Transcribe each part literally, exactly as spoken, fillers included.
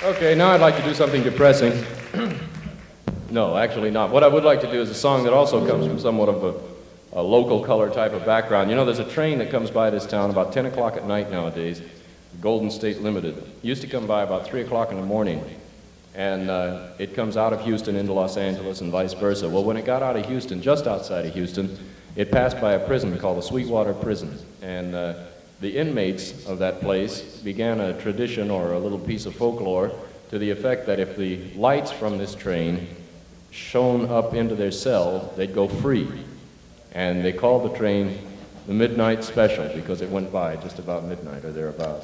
Okay, now I'd like to do something depressing. No, actually not. What I would like to do is a song that also comes from somewhat of a, a local color type of background. You know, there's a train that comes by this town about ten o'clock at night nowadays, Golden State Limited. It used to come by about three o'clock in the morning, and uh, it comes out of Houston into Los Angeles and vice versa. Well, when it got out of Houston, just outside of Houston, it passed by a prison called the Sweetwater Prison, and uh, the inmates of that place began a tradition or a little piece of folklore to the effect that if the lights from this train shone up into their cell, they'd go free. And they called the train the Midnight Special because it went by just about midnight or thereabouts.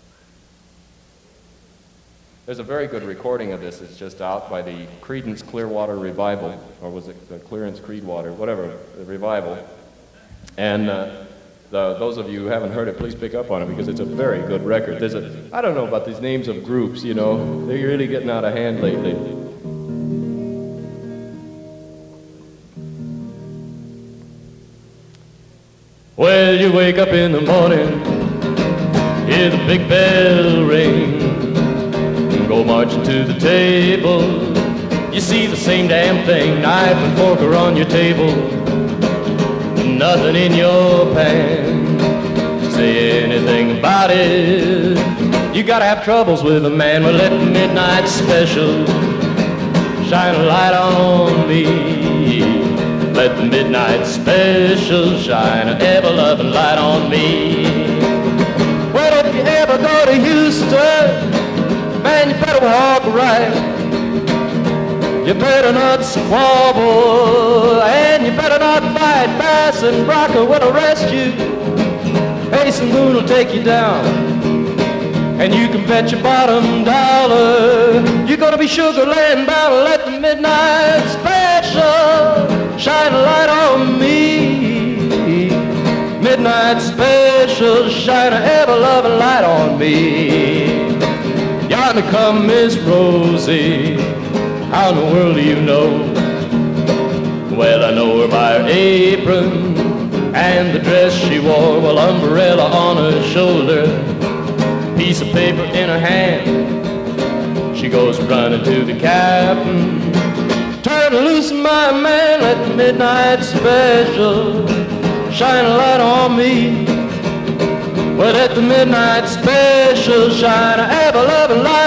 There's a very good recording of this that's just out by the Creedence Clearwater Revival, or was it the Clearance Creedwater, whatever, the Revival. And uh, the, those of you who haven't heard it, please pick up on it because it's a very good record. There's a, I don't know about these names of groups, you know, they're really getting out of hand lately. Well, you wake up in the morning, hear the big bell ring, go marching to the table. You see the same damn thing, knife and fork are on your table, nothing in your pan. Say anything about it, you gotta have troubles with a man. Well, let the Midnight Special shine a light on me. Let the Midnight Special shine an ever-loving light on me. Well, if you ever go to Houston, man, you better walk right. You better not squabble, and you better not fight. Bass and Brocker will arrest you. Ace and Boone will take you down, and you can bet your bottom dollar you're gonna be Sugar Land bound. Let the Midnight Special shine a light on me. Midnight Special shine an ever-loving light on me. Yonder come Miss Rosie, how in the world do you know? Well, I know her by her apron and the dress she wore. Well, umbrella on her shoulder, piece of paper in her hand. She goes running to the captain. Turn loose, my man, let the Midnight Special shine a light on me. Well, let the Midnight Special shine a ever-loving light